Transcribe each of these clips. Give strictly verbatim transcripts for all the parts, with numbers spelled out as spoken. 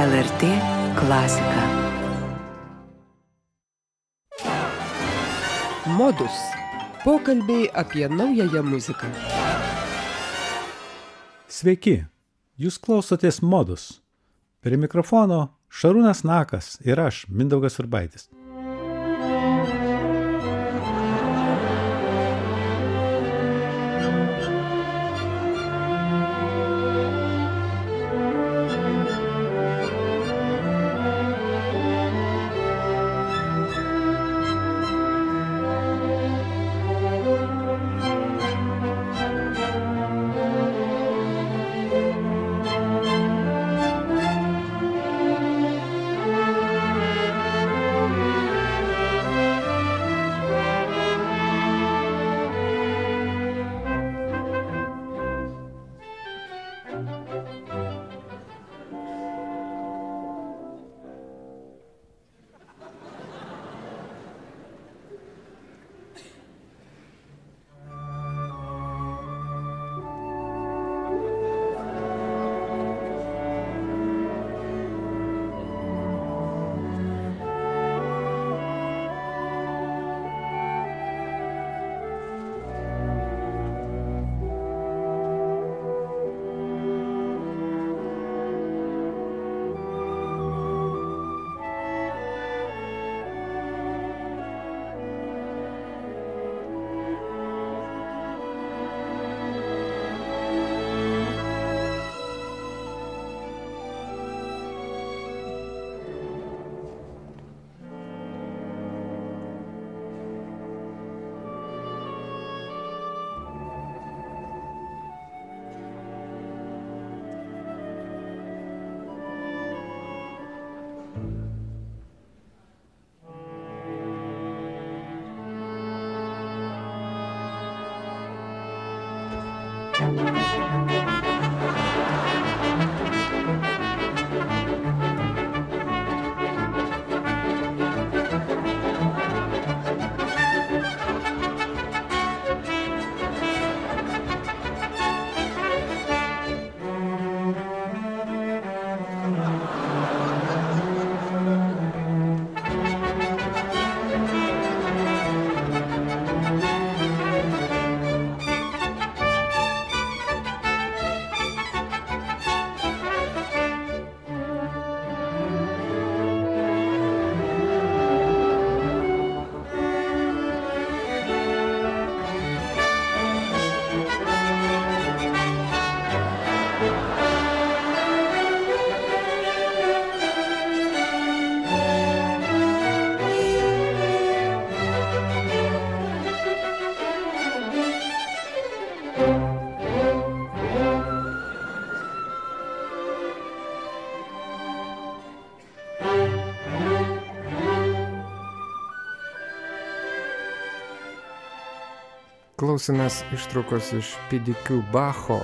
L R T klasika. Modus. Pokalbiai apie naująją muziką. Sveiki, jūs klausotės Modus. Prie mikrofono Šarūnas Nakas ir aš, Mindaugas Urbaitis. Klausėmės ištraukos iš P D Q Bacho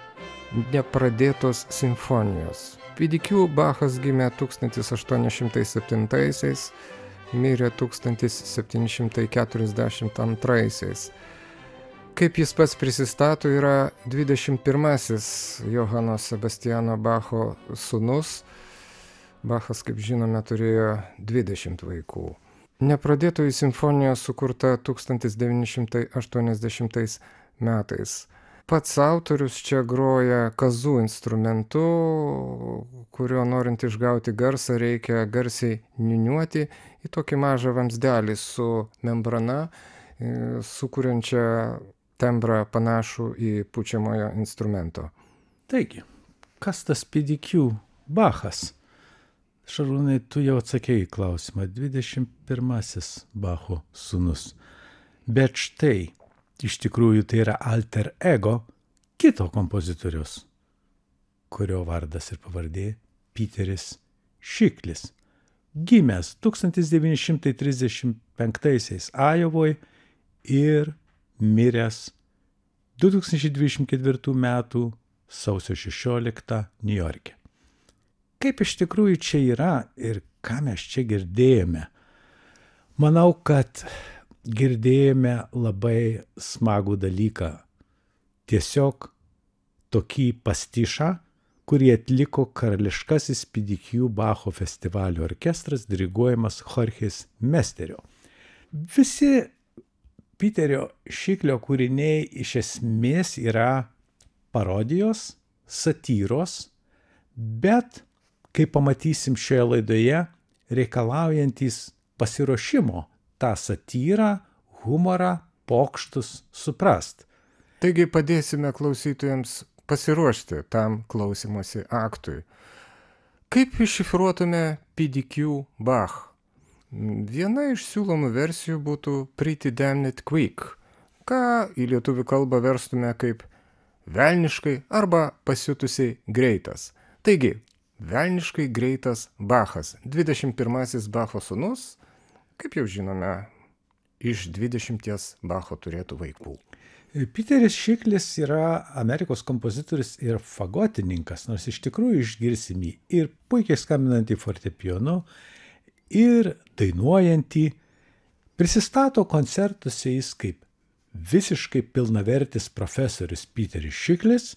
nepradėtos simfonijos. P D Q Bachas gimė tūkstantis aštuoni šimtai septintaisiais, mirė tūkstantis septyni šimtai keturiasdešimt antraisiais. Kaip jis pats prisistato, yra dvidešimt pirmasis Johano Sebastiano Bacho sūnus. Bachas, kaip žinome, turėjo dvidešimt vaikų. Nepradėtoji simfonija sukurta tūkstantis devyni šimtai aštuoniasdešimtais metais. Pats autorius čia groja kazų instrumentu, kurio norint išgauti garsą reikia garsiai niūniuoti į tokį mažą vamzdelį su membrana, sukuriančią tembrą panašų į pučiamojo instrumento. Taigi, kas tas P D Q Bachas? Šarūnai, tu jau atsakei į klausimą, dvidešimt pirmasis Bacho sūnus. Bet štai, iš tikrųjų tai yra alter ego kito kompozitorius, kurio vardas ir pavardė Piteris Šiklis. Gimęs tūkstantis devyni šimtai trisdešimt penktaisiais Ajovoj ir miręs du tūkstančiai dvidešimt ketvirtų metų sausio šešioliktą Niujorke. Kaip iš tikrųjų čia yra ir ką mes čia girdėjome? Manau, kad girdėjome labai smagų dalyką. Tiesiog tokį pastišą, kurį atliko karališkasis P D Q Bacho festivalio orkestras diriguojamas Jorgės Mesterio. Visi Piterio Šiklio kūriniai iš esmės yra parodijos, satyros, bet, kaip pamatysim šioje laidoje, reikalaujantis pasiruošimo tą satyrą, humorą, pokštus suprast. Taigi padėsime klausytojams pasiruošti tam klausymosi aktui. Kaip iššifruotume P D Q Bach? Viena iš siūlomų versijų būtų Pretty Damn It Quick, ką į lietuvių kalbą verstume kaip velniškai arba pasiutusiai greitas. Taigi, velniškai greitas Bachas, dvidešimt pirmasis Bacho sūnus, kaip jau žinome, iš dvidešimties Bacho turėtų vaikų. Piteris Šiklis yra Amerikos kompozitorius ir fagotininkas, nors iš tikrųjų išgirsim jį ir puikiai skambinantį fortepijonu, ir dainuojantį. Prisistato koncertuose jis kaip visiškai pilnavertis profesorius Piteris Šiklis,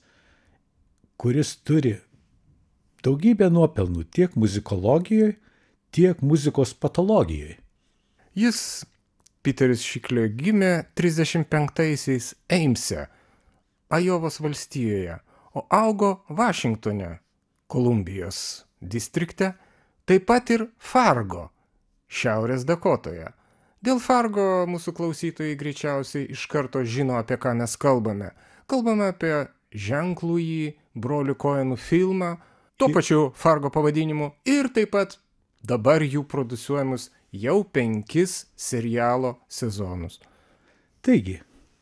kuris turi daugybę nuopelnų tiek muzikologijoje, tiek muzikos patologijoje. Jis, Piteris Šiklė, gimė trisdešimt penktaisiais Eimse, Ajovos valstijoje, o augo Vašingtone, Kolumbijos distrikte, taip pat ir Fargo, Šiaurės Dakotoje. Dėl Fargo mūsų klausytojai greičiausiai iš karto žino, apie ką mes kalbame. Kalbame apie ženklųjį brolių Koenų filmą, tuo pačiu Fargo pavadinimu, ir taip pat dabar jų produsuojamus jau penkis serialo sezonus. Taigi,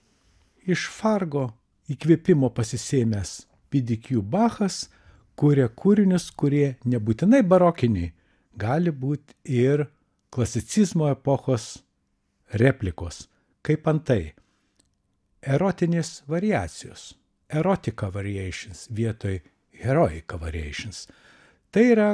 iš Fargo įkvėpimo pasisėmęs P D Q Bachas kuria kūrinius, kurie nebūtinai barokiniai, gali būti ir klasicizmo epochos replikos, kaip antai erotinės variacijos, erotica variations vietoj heroica variations. Tai yra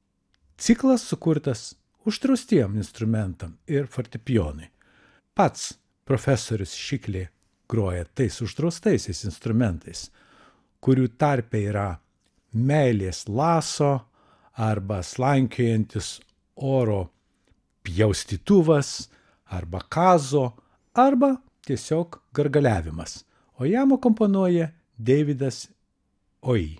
ciklas sukurtas uždraustiem instrumentam ir fortepijonui. Pats profesorius Šiklė groja tais uždraustaisiais instrumentais, kurių tarpe yra meilės laso arba slankiojantis oro pjaustytuvas arba kazo arba tiesiog gargaliavimas, o jam akomponuoja Davidas Oi.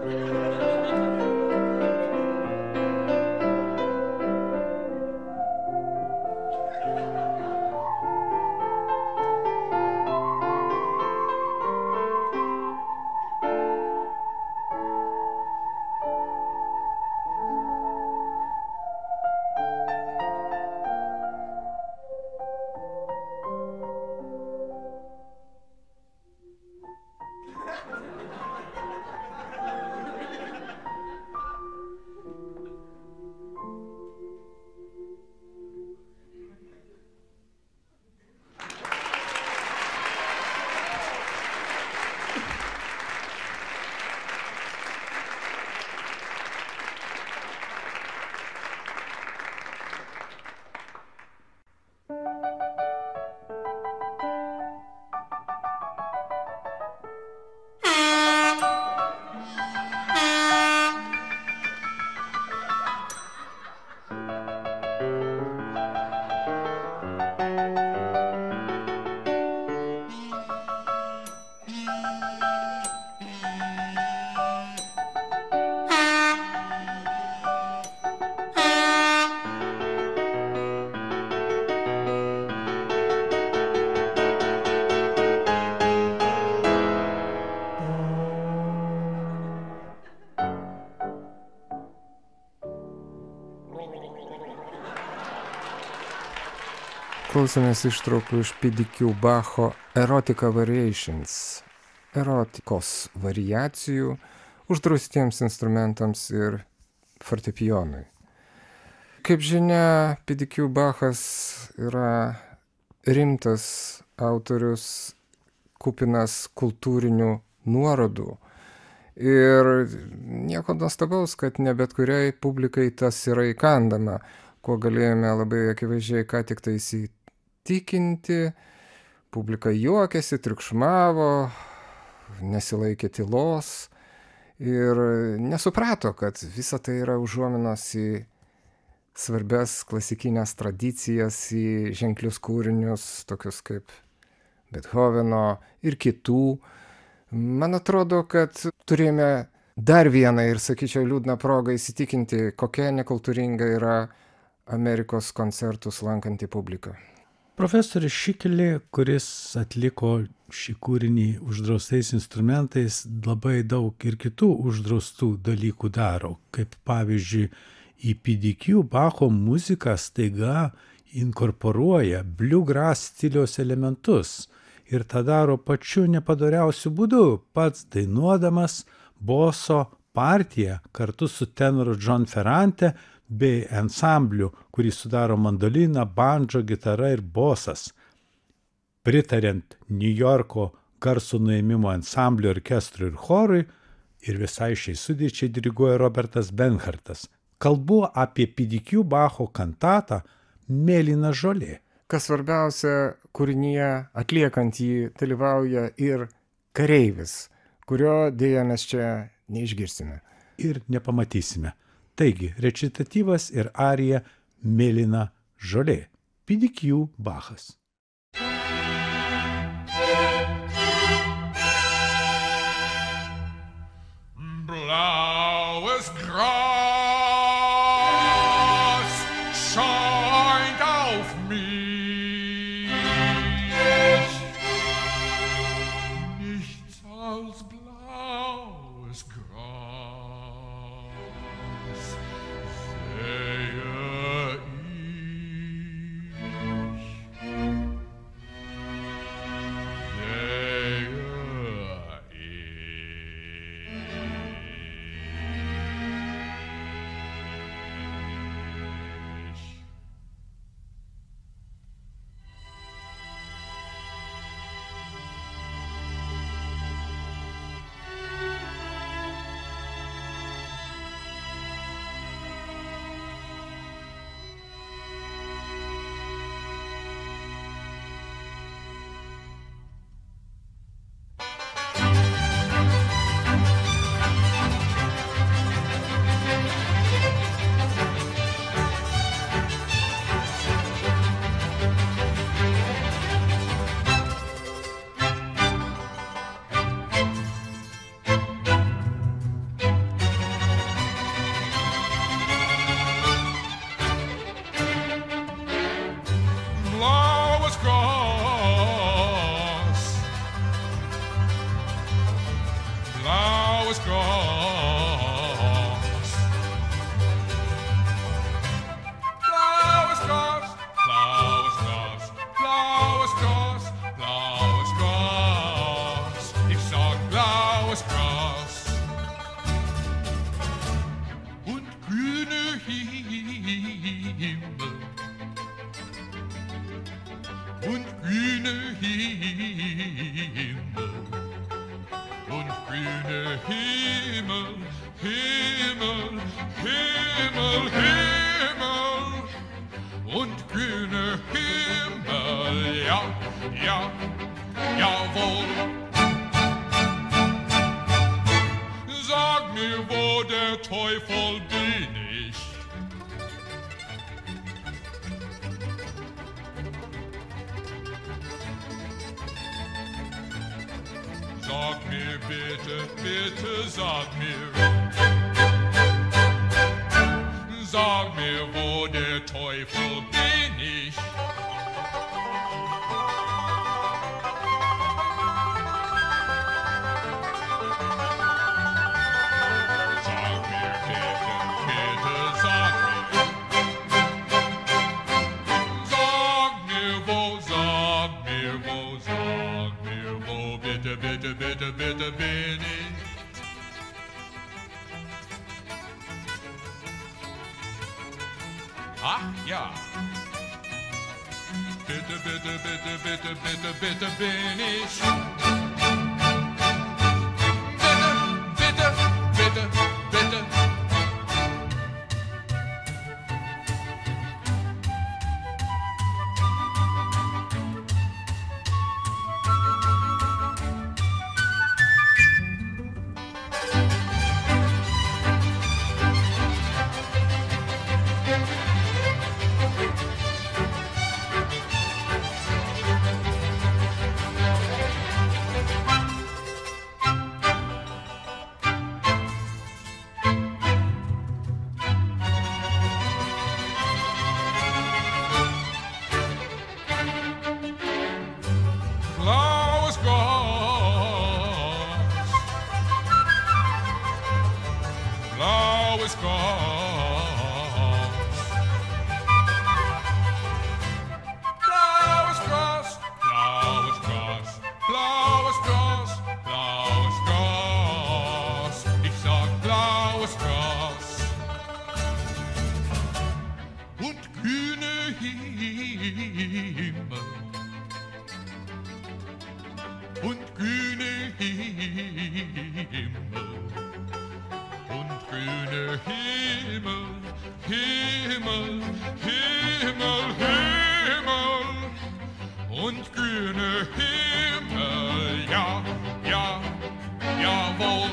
Klausėmės ištraukų iš P D Q Bacho Erotica Variations, erotikos variacijų uždraustiems instrumentams ir fortepijonui. Kaip žinia, P D Q Bachas yra rimtas autorius, kupinas kultūrinių nuorodų. Ir nieko nuostabaus, kad ne bet kuriai publikai tas yra įkandama, kuo galėjome labai akivaizdžiai ką tik tai įsitikinti. Publika juokėsi, triukšmavo, nesilaikė tylos ir nesuprato, kad visa tai yra užuominos į svarbias klasikinės tradicijas, į ženklius kūrinius, tokius kaip Bethoveno ir kitų. Man atrodo, kad turėjome dar vieną ir, sakyčiau, liūdną progą įsitikinti, kokia nekultūringa yra Amerikos koncertus lankanti publika. Profesorius Šikelė, kuris atliko šį kūrinį uždraustais instrumentais, labai daug ir kitų uždraustų dalykų daro, kaip pavyzdžiui, į P D Q Bacho muziką staiga inkorporuoja bluegrass stiliaus elementus ir tą daro pačiu nepadoriausiu būdu, pats dainuodamas boso partiją kartu su tenoru John Ferrante bei ansambliu, kurį sudaro mandolina, bandžo, gitara ir bosas. Pritariant New Yorko garso nuėmimo ansamblio orkestrui ir chorui ir visai šiai sudėčiai diriguoja Robertas Benhartas. Kalbu apie P D Q Bacho kantatą Mėlyna žolė. Kas svarbiausia, kūrinyje atliekant jį dalyvauja ir kareivis, kurio dėja mes čia neišgirsime. Ir nepamatysime. Taigi, recitatyvas ir arija Mėlyna žolė. P D Q Bachas. Blaues Gras scheint auf mich, nichts als blaues Gras sehe ich, sehe ich. blaues Gras. Blaues Gras, blaues Gras, blaues Gras, blaues Gras. Ich sag blaues Gras. Und grüne Himmel. Und grüne Himmel. Und grüne Himmel, Himmel, Himmel, Himmel. Und grüne Himmel, ja, ja, jawohl. Sag mir, wo der Teufel bin ich? Sag mir bitte, bitte sag mir. Sag mir, wo der Teufel bin ich? Sag mir bitte, bitte sag mir. Sag mir wo, sag mir wo, sag mir wo, bitte, bitte, bitte, bitte bin ich. Ach ja. Bitte, bitte, bitte, bitte, bitte, bitte bin ich. Bitte, bitte, bitte, bitte. Blaues Gras, blaues Gras, blaues Gras, blaues Gras, blaues Gras, blaues Gras. Ich sag blaues Gras und grüne Himmel. Und grüne Himmel, und grüne Himmel, Himmel, Himmel, Himmel, und grüne Himmel, ja, ja, jawohl.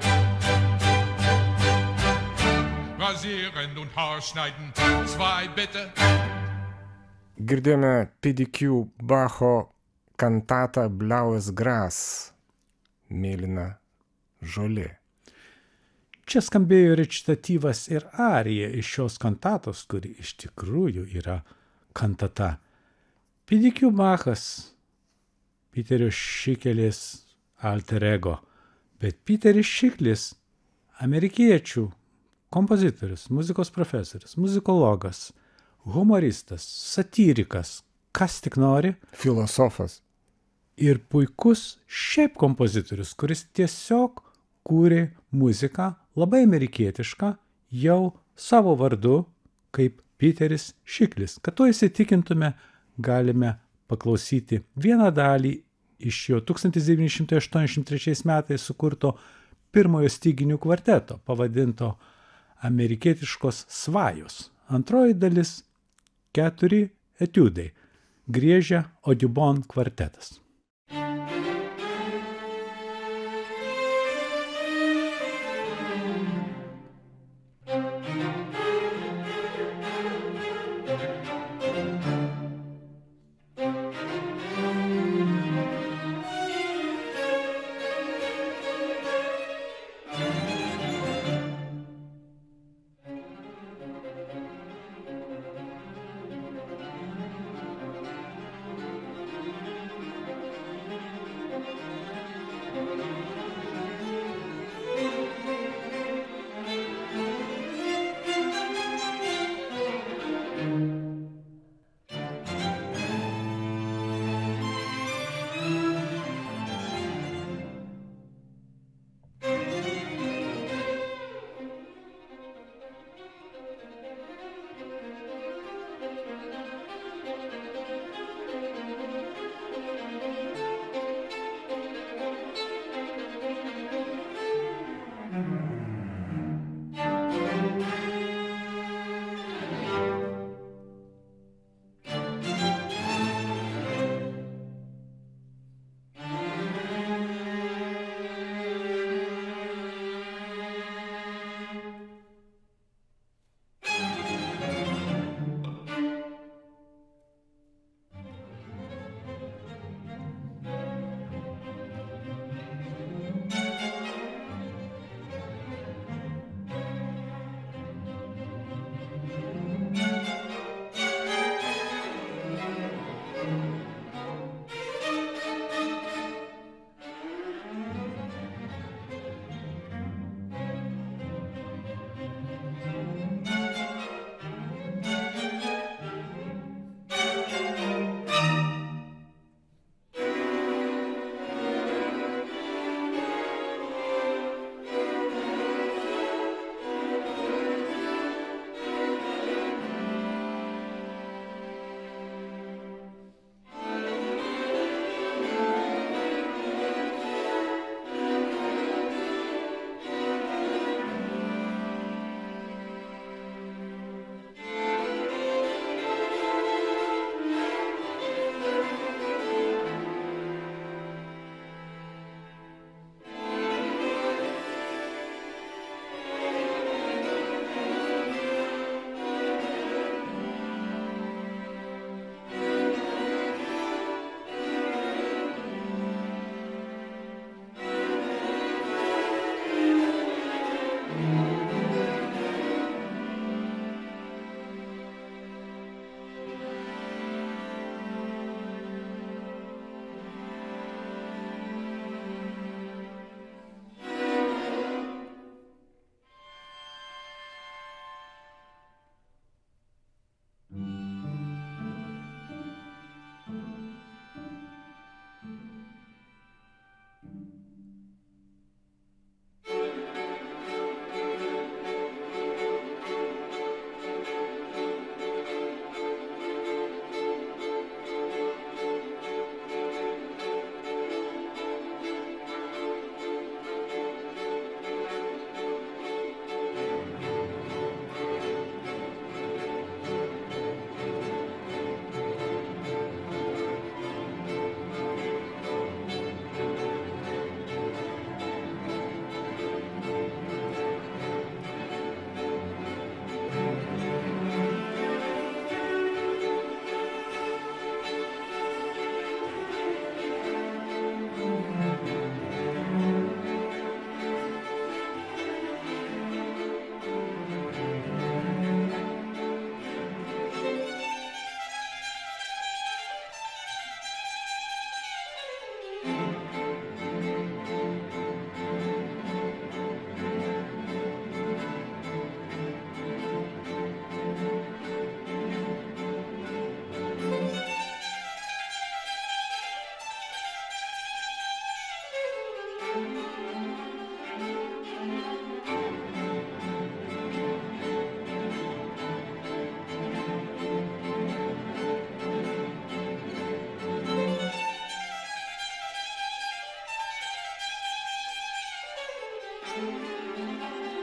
Rasieren und Haarschneiden, zwei bitte. Girdėjome P D Q Bacho kantatą Blaues Gras, mėlyna žolė. Čia skambėjo rečitatyvas ir arija iš šios kantatos, kuri iš tikrųjų yra kantata. P D Q Bachas, Piterio Šikelės alter ego, bet Piteris Šiklis, amerikiečių kompozitorius, muzikos profesorius, muzikologas, humoristas, satyrikas, kas tik nori. Filosofas. Ir puikus šiaip kompozitorius, kuris tiesiog kūrė muziką labai amerikietišką jau savo vardu kaip Piteris Šiklis. Kad to įsitikintume, galime paklausyti vieną dalį iš jo tūkstantis devyni šimtai aštuoniasdešimt trečiais metais sukurto pirmojo styginių kvarteto, pavadinto Amerikietiškos svajos. Antroji dalis – keturi etiudai, griežia Audubon kvartetas.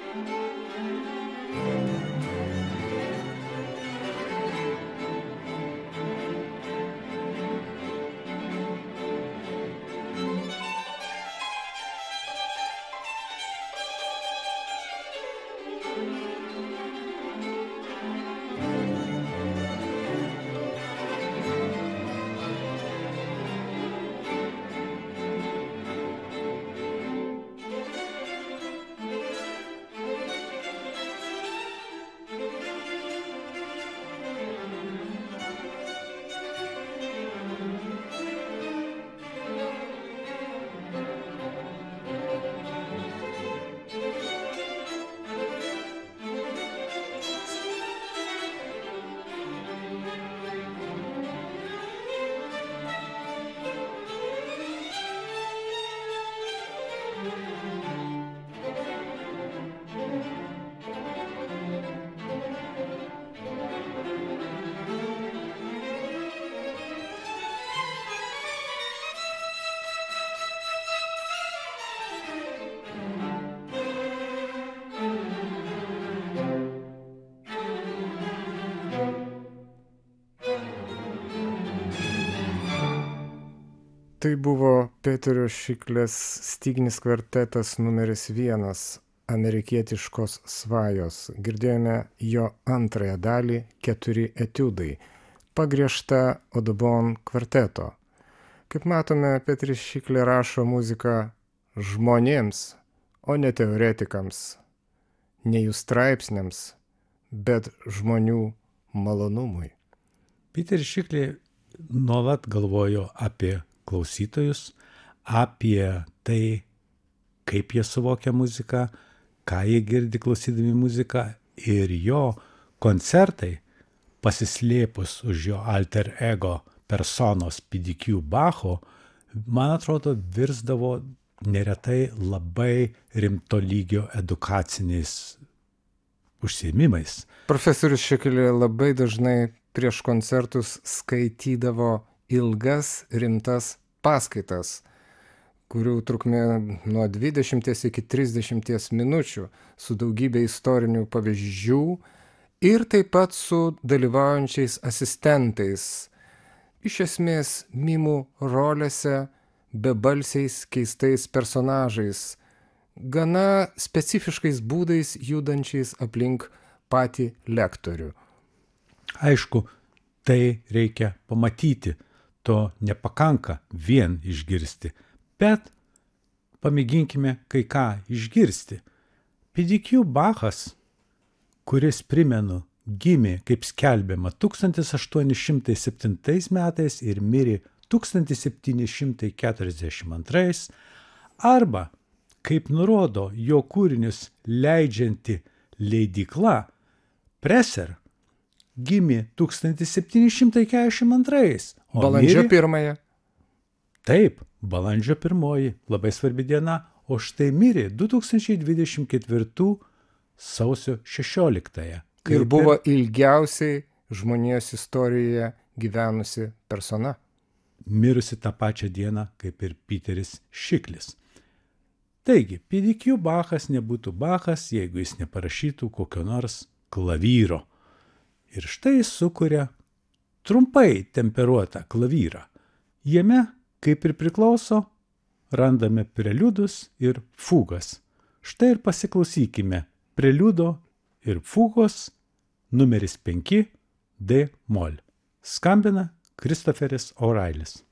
Tai buvo Peterio Šiklės styginis kvartetas numeris vienas amerikietiškos svajos. Girdėjome jo antrąją dalį keturi etiudai, pagriežta Audubon kvarteto. Kaip matome, Peteris Šiklė rašo muziką žmonėms, o ne teoretikams, ne jų straipsniams, bet žmonių malonumui. Peteris Šiklė nuolat galvojo apie klausytojus, apie tai, kaip jie suvokia muziką, ką jie girdi klausydami muziką, ir jo koncertai, pasislėpus už jo alter ego personos P D Q Bacho, man atrodo, virsdavo neretai labai rimto lygio edukaciniais užsiėmimais. Profesorius Šiklė labai dažnai prieš koncertus skaitydavo ilgas, rimtas paskaitas, kurių trukmė nuo dvidešimties iki trisdešimties minučių, su daugybė istorinių pavyzdžių ir taip pat su dalyvaujančiais asistentais, iš esmės mimų rolėse, bebalsiais keistais personažais, gana specifiškais būdais judančiais aplink patį lektorių. Aišku, tai reikia pamatyti, to nepakanka vien išgirsti, bet pamėginkime kai ką išgirsti. P D Q Bachas, kuris, primenu, gimė, kaip skelbiama, tūkstantis aštuoni šimtai septintais metais ir mirė tūkstantis septyni šimtai keturiasdešimt antrais, arba, kaip nurodo jo kūrinius leidžianti leidykla Presser, gimė tūkstantis septyni šimtai keturiasdešimt antrais. Balandžio pirmąją. Taip, balandžio pirmoji, labai svarbi diena, o štai mirė du tūkstančiai dvidešimt ketvirtų sausio šešioliktąją. Ir buvo ilgiausiai žmonijos istorijoje gyvenusi persona. Mirusi tą pačią dieną, kaip ir Peteris Šiklis. Taigi, P D Q Bachas nebūtų Bachas, jeigu jis neparašytų kokio nors klavyro. Ir štai jis sukuria trumpai temperuotą klavyrą. Jame, kaip ir priklauso, randame preliudus ir fugas. Štai ir pasiklausykime preliudo ir fugos numeris penki D mol. Skambina Kristoferis O'Reillis.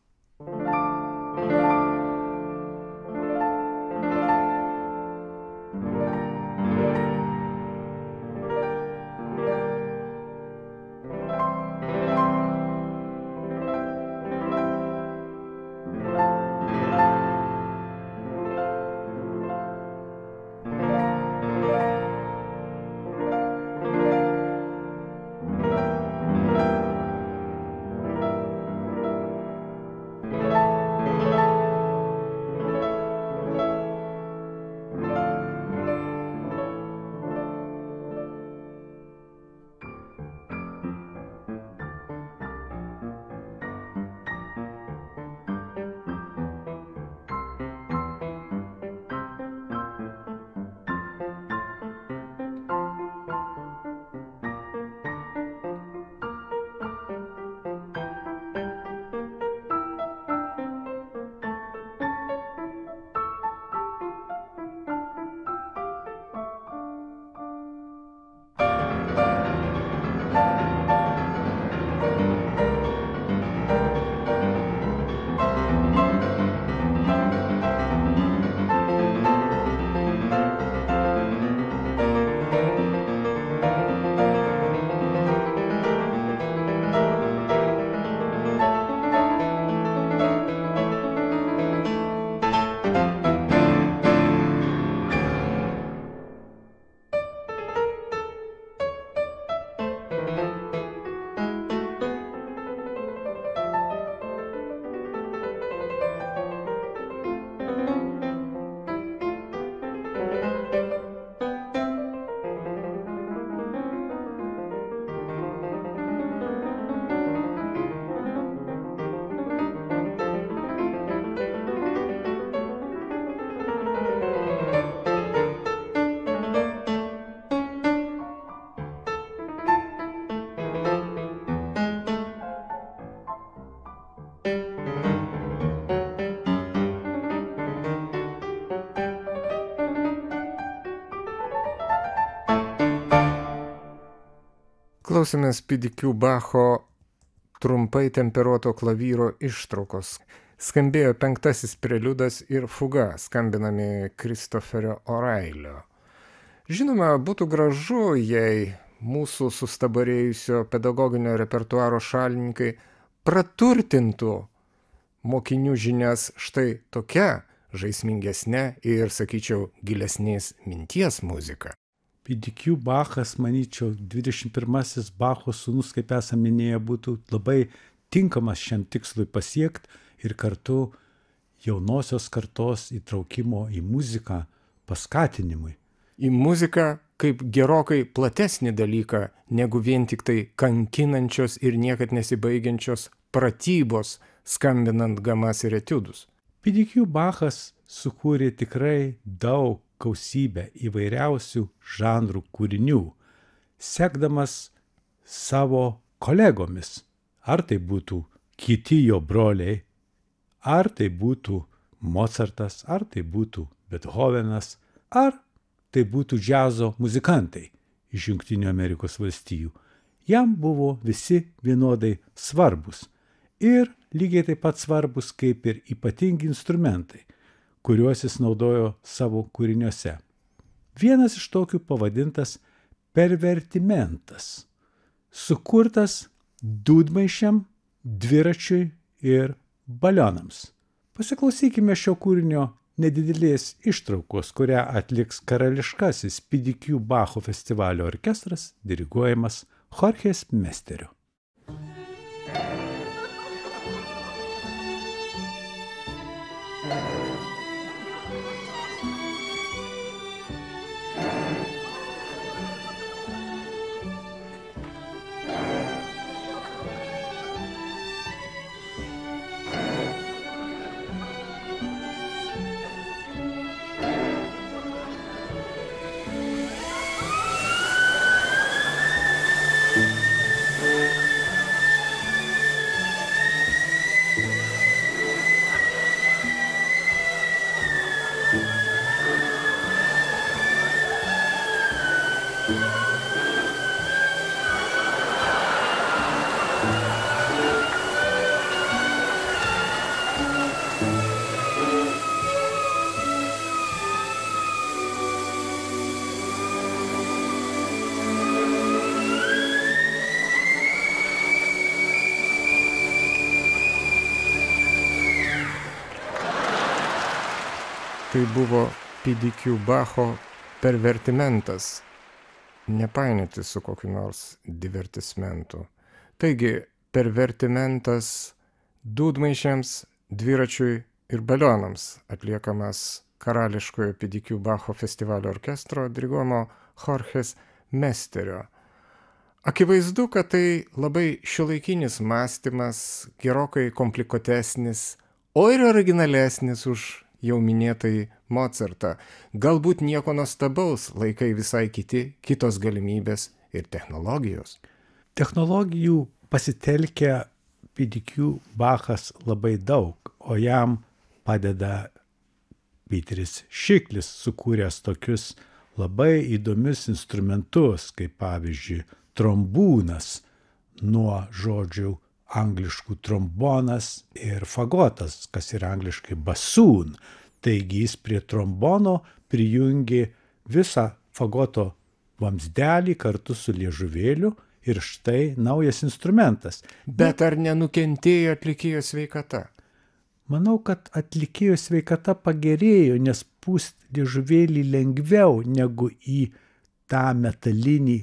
Klausėmės P D Q Bacho trumpai temperuoto klavyro ištraukos. Skambėjo penktasis preliudas ir fuga, skambinami Kristoferio Orailio. Žinoma, būtų gražu, jei mūsų sustabarėjusio pedagoginio repertuaro šalininkai praturtintų mokinių žinias štai tokia žaismingesnė ir, sakyčiau, gilesnės minties muzika. P D Q Bachas, manyčiau, dvidešimt pirmasis Bacho sūnus, kaip esame minėję, būtų labai tinkamas šiam tikslui pasiekti ir kartu jaunosios kartos įtraukimo į muziką paskatinimui. Į muziką kaip gerokai platesnį dalyką, negu vien tik tai kankinančios ir niekad nesibaigiančios pratybos, skambinant gamas ir etiudus. P D Q Bachas sukūrė tikrai daug gausybę įvairiausių žanrų kūrinių, sekdamas savo kolegomis. Ar tai būtų kiti jo broliai, ar tai būtų Mozartas, ar tai būtų Bethovenas, ar tai būtų džiazo muzikantai iš Jungtinių Amerikos valstijų. Jam buvo visi vienodai svarbus ir lygiai taip pat svarbus kaip ir ypatingi instrumentai, kuriuos jis naudojo savo kūriniuose. Vienas iš tokių pavadintas pervertimentas, sukurtas dūdmaišiam, dviračiui ir balionams. Pasiklausykime šio kūrinio nedidelės ištraukos, kurią atliks karališkasis P D Q Bacho festivalio orkestras, diriguojamas Jorges Mesterio. Tai buvo P D Q Bacho pervertimentas, nepainioti su kokiu nors divertismentu. Taigi, pervertimentas dūdmaišiams, dviračiui ir balionams, atliekamas karališkojo P D Q Bacho festivalio orkestro diriguojamo Jorges Mesterio. Akivaizdu, kad tai labai šiuolaikinis mąstymas, gerokai komplikuotesnis, o ir originalesnis už jau minėtai Mozartą. Galbūt nieko nuostabaus, laikai visai kiti, kitos galimybės ir technologijos. Technologijų pasitelkia P D Q Bachas labai daug, o jam padeda Piteris Šiklis, sukūręs tokius labai įdomius instrumentus, kaip pavyzdžiui trombūnas, nuo žodžių angliškų trombonas ir fagotas, kas yra angliškai bassoon. Taigi jis prie trombono prijungė visą fagoto vamzdelį kartu su liežuvėliu ir štai naujas instrumentas. Bet ar nenukentėjo atlikėjo sveikata? Manau, kad atlikėjo sveikata pagerėjo, nes pūst liežuvėlį lengviau negu į tą metalinį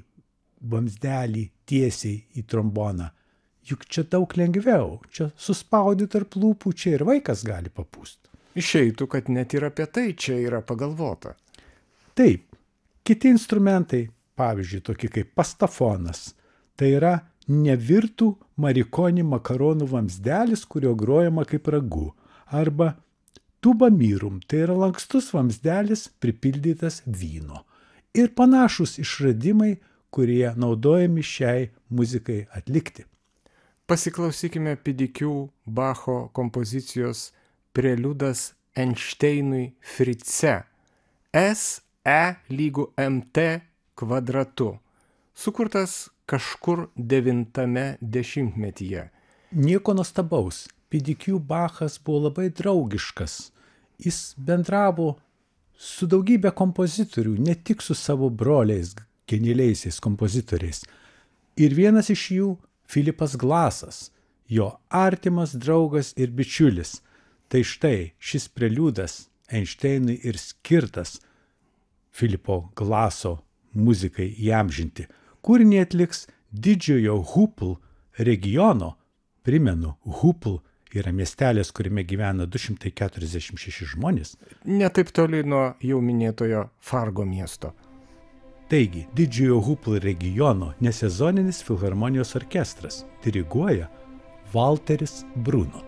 vamzdelį tiesiai į tromboną. Juk čia daug lengviau, čia suspaudi tarp lūpų, čia ir vaikas gali papūsti. Išeitų, kad net ir apie tai čia yra pagalvota. Taip, kiti instrumentai, pavyzdžiui, tokie kaip pastafonas, tai yra nevirtų marikonį makaronų vamzdelis, kurio grojama kaip ragu, arba tuba mirum, tai yra lankstus vamzdelis pripildytas vyno. Ir panašus išradimai, kurie naudojami šiai muzikai atlikti. Pasiklausykime P D Q Bacho kompozicijos preliudas Einšteinui Frice. S E lygu M T kvadratu. sukurtas kažkur devintame dešimtmetyje. Nieko nuostabaus. P D Q Bachas buvo labai draugiškas. Jis bendravo su daugybė kompozitorių, ne tik su savo broliais, genialiaisiais kompozitoriais. Ir vienas iš jų Filipas Glasas, jo artimas draugas ir bičiulis. Tai štai šis preliudas Einšteinui ir skirtas Filipo Glaso muzikai įamžinti. Kūrinį atliks didžiojo Hupl regiono, primenu, Hupl yra miestelis, kuriame gyvena du šimtai keturiasdešimt šeši žmonės. Ne taip toli nuo jau minėtojo Fargo miesto. Taigi, didžiojo Hupl regiono nesezoninis filharmonijos orkestras diriguoja Walteris Bruno.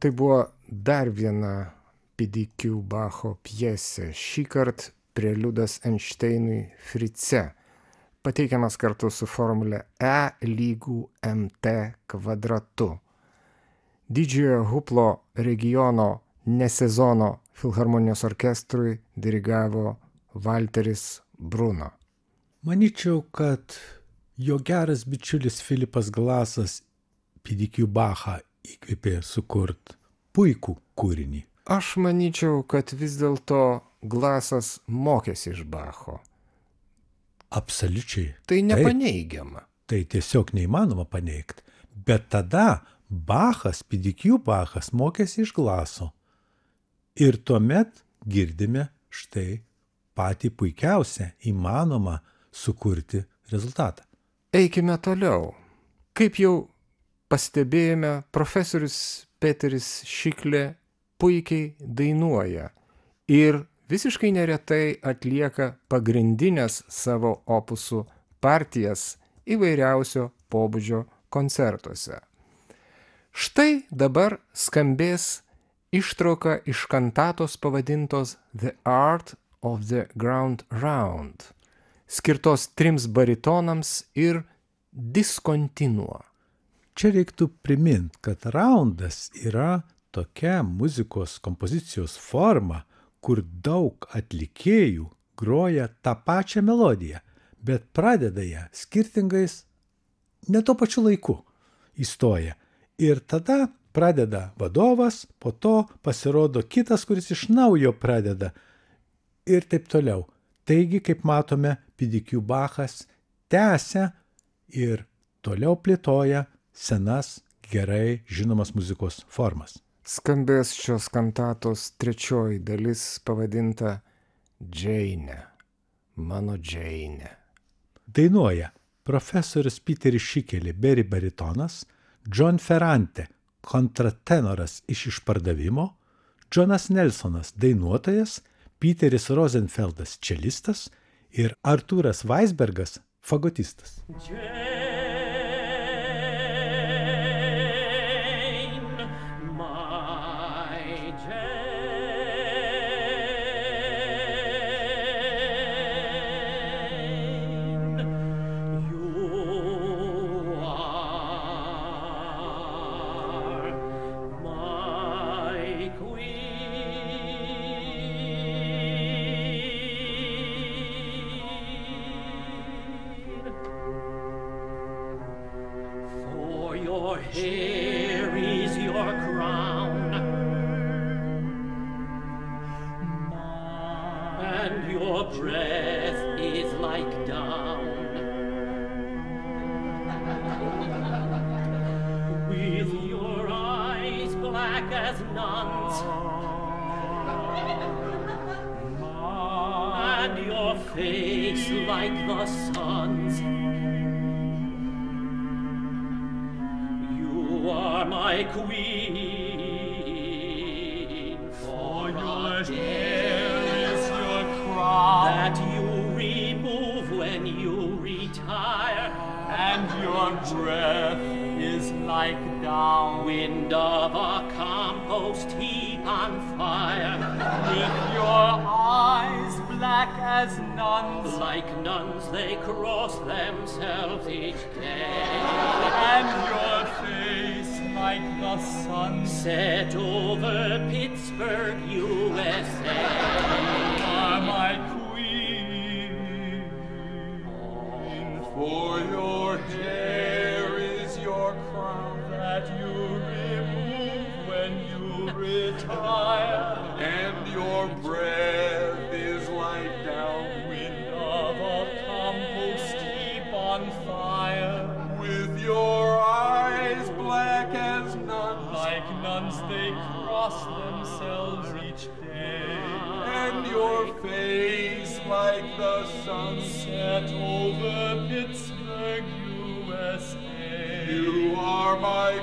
Tai buvo dar viena P D Q Bacho pjesė, šįkart preliudas Einšteinui Frice, pateikiamas kartu su formule E lygų M T kvadratu. Didžiojo Huplo regiono nesezono filharmonijos orkestrui dirigavo Valteris Bruno. Manyčiau, kad jo geras bičiulis Filipas Glasas P D Q Bachą įkvėpė sukurt puikų kūrinį. Aš manyčiau, kad vis dėlto Glasas mokėsi iš Bacho. Absoliučiai. Tai nepaneigiama. Tai tiesiog neįmanoma paneigti. Bet tada Bachas, P D Q Bachas mokėsi iš Glaso. Ir tuomet girdime štai patį puikiausią įmanomą sukurti rezultatą. Eikime toliau. Kaip jau pastebėjome, profesorius Peteris Šiklė puikiai dainuoja ir visiškai neretai atlieka pagrindinės savo opusų partijas įvairiausio pobūdžio koncertuose. Štai dabar skambės ištrauka iš kantatos pavadintos The Art of the Ground Round, skirtos trims baritonams ir diskontinuo. Čia reiktų primint, kad raundas yra tokia muzikos kompozicijos forma, kur daug atlikėjų groja tą pačią melodiją, bet pradeda ją skirtingais, ne tuo pačiu laiku įstoja. Ir tada pradeda vadovas, po to pasirodo kitas, kuris iš naujo pradeda ir taip toliau. Taigi, kaip matome, P D Q Bachas tęsia ir toliau plėtoja senas, gerai žinomas muzikos formas. Skambės šios kantatos trečioji dalis pavadinta Džeinė, mano Džeinė. Dainuoja profesorius Peteris Šikelė, beri baritonas, John Ferrante, kontratenoras iš Išpardavimo, Jonas Nelsonas, dainuotojas, Peteris Rosenfeldas, čelistas ir Artūras Weisbergas, fagotistas. Here is your crown, and your breath is like down. With your eyes black as nuns, and your face like the sun's. My queen, for your hair is your crown that you remove when you retire, and your breath is like down, wind of a compost heap on fire. With your eyes black as nuns, like nuns they cross themselves each day, and your face like the sun set over Pittsburgh, U S A. You are my queen, for your hair is your crown that you remove when you retire, and your breath is like downwind of a compost heap on fire. With your eyes black as nuns, like nuns they cross themselves each day, and your face like the sun set over Pittsburgh, U S A. You are my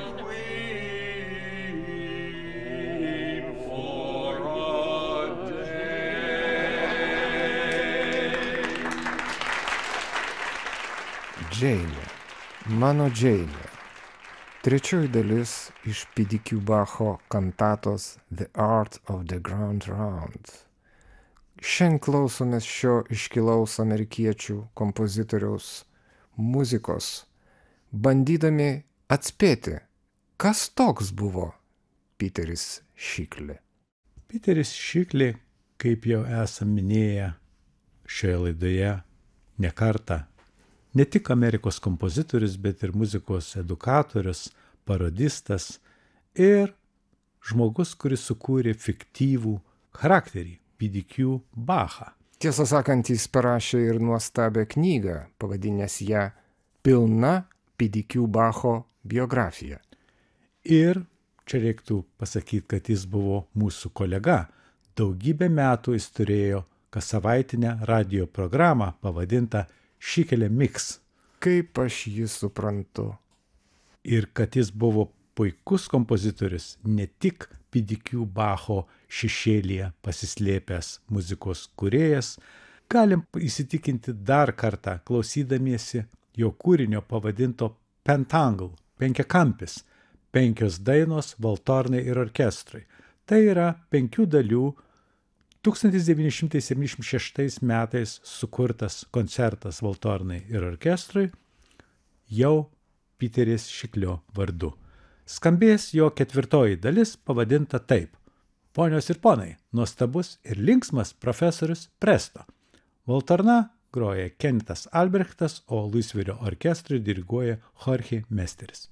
queen for a day. Džeinė, mano Džeinė. Trečioji dalis iš P D Q Bacho kantatos The Art of the Grand Round. Šiandien klausomės šio iškilaus amerikiečių kompozitoriaus muzikos, bandydami atspėti, kas toks buvo Piteris Šiklė. Piteris Šiklė, kaip jau esam minėję šioje laidoje ne kartą, ne tik Amerikos kompozitorius, bet ir muzikos edukatorius, parodistas ir žmogus, kuris sukūrė fiktyvų charakterį P D Q Bachą. Tiesą sakant, jis parašė ir nuostabią knygą, pavadinęs ją Pilna P D Q Bacho biografija. Ir čia reiktų pasakyti, kad jis buvo mūsų kolega. Daugybę metų jis turėjo kas savaitinę radio programą pavadintą Šikelė Mix. Kaip aš jį suprantu. Ir kad jis buvo puikus kompozitorius, ne tik P D Q Bacho šešėlyje pasislėpęs muzikos kūrėjas, galim įsitikinti dar kartą, klausydamiesi jo kūrinio pavadinto Pentangle, penkiakampis, penkios dainos valtornai ir orkestrui. Tai yra penkių dalių tūkstantis devyni šimtai septyniasdešimt šeštais metais sukurtas koncertas valtornai ir orkestrui, jau Piteris Šiklio vardu. Skambės jo ketvirtoji dalis pavadinta taip: Ponios ir ponai, nuostabus ir linksmas profesorius Presto. Valtorna groja Kenitas Albrechtas, o Luisvirio orkestrui diriguoja Jorge Mesteris.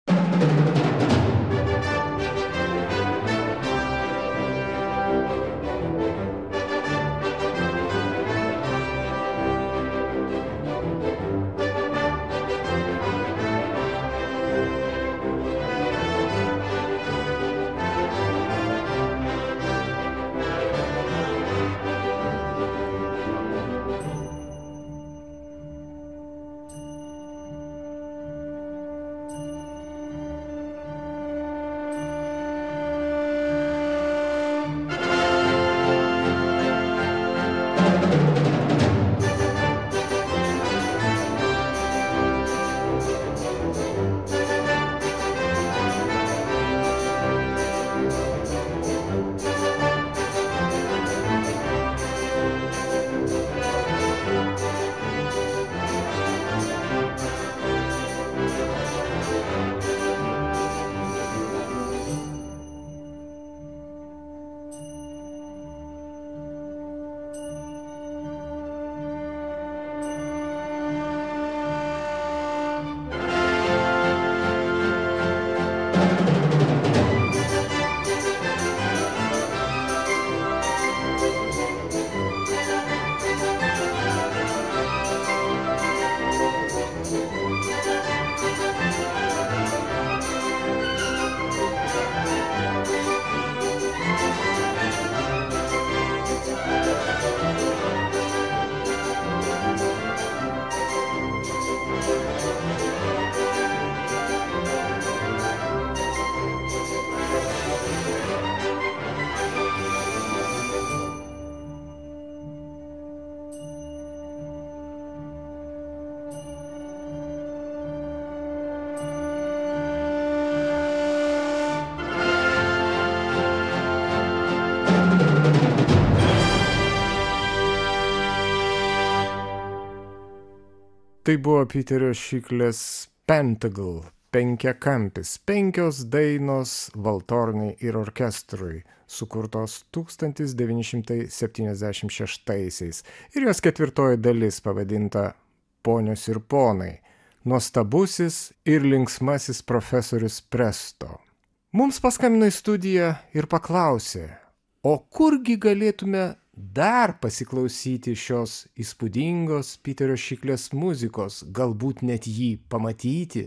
Tai buvo Piterio Šiklės Pentangle, penkiakampis, penkios dainos valtornai ir orkestrui, sukurtos tūkstantis devyni šimtai septyniasdešimt šeštaisiais. Ir jos ketvirtoji dalis pavadinta Ponios ir ponai, nuostabusis ir linksmasis profesorius Presto. Mums paskambino į studiją ir paklausė, o kurgi galėtume dar pasiklausyti šios įspūdingos Piterio Šiklės muzikos, galbūt net jį pamatyti?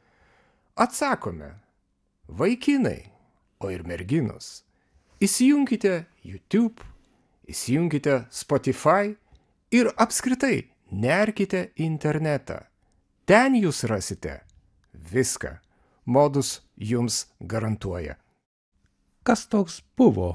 Atsakome, vaikinai, o ir merginos, įsijunkite YouTube, įsijunkite Spotify ir apskritai nerkite internetą. Ten jūs rasite viską. Modus jums garantuoja. Kas toks buvo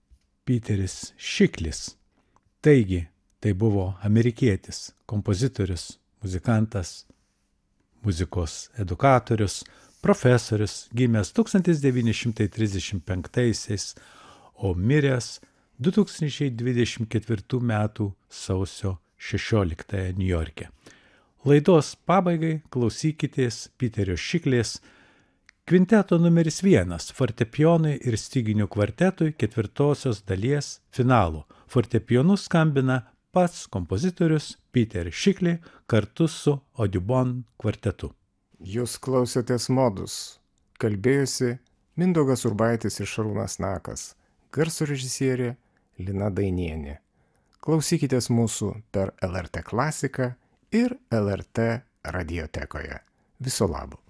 Piteris Šiklis? Taigi, tai buvo amerikietis, kompozitorius, muzikantas, muzikos edukatorius, profesorius, gimęs tūkstantis devyni šimtai trisdešimt penktaisiais, o miręs du tūkstančiai dvidešimt ketvirtų metų sausio šešioliktąją Niujorke. Laidos pabaigai klausykitės Piterio Šiklės kvinteto numeris vienas fortepijonui ir styginių kvartetui ketvirtosios dalies finalo. Fortepijonu skambina pats kompozitorius Peter Šiklė kartu su Audubon kvartetu. Jūs klausėtės Modus. Kalbėjusi Mindaugas Urbaitis ir Šarūnas Nakas. Garso režisierė Lina Dainienė. Klausykitės mūsų per L R T klasiką ir L R T radiotekoje. Viso labo.